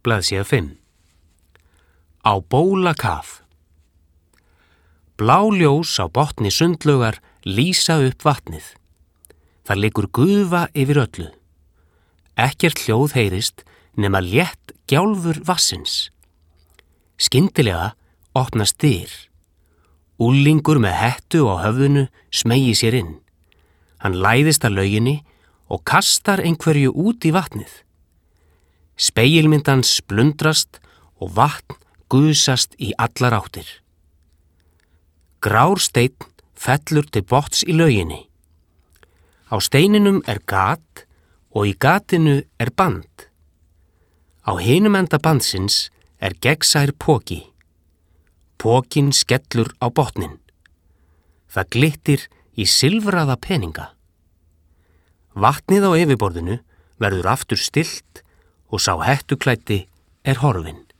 blaðsíða 5. Á bólakaf. Blá ljós á botni sundlaugar lýsa upp vatnið. Það liggur gufa yfir öllu. Ekkert hljóð heyrist nema létt gjálfur vatnsins. Skyndilega opnast dyr. Unglingur með hettu á höfðinu smeygi sér inn. Hann læðist að lauginni og kastar einhverju út í vatnið. Spegilmynd hans splundrast og vatn gusast í allar áttir. Grár steinn fellur til botns í lauginni. Á steininum gat og í gatinu band. Á hinum enda bandsins gegnsær poki. Pokinn skellur á botninn. Það glittir í silfraða peninga. Vatnið á yfirborðinu verður aftur stillt og sá hettuklæddi horfinn.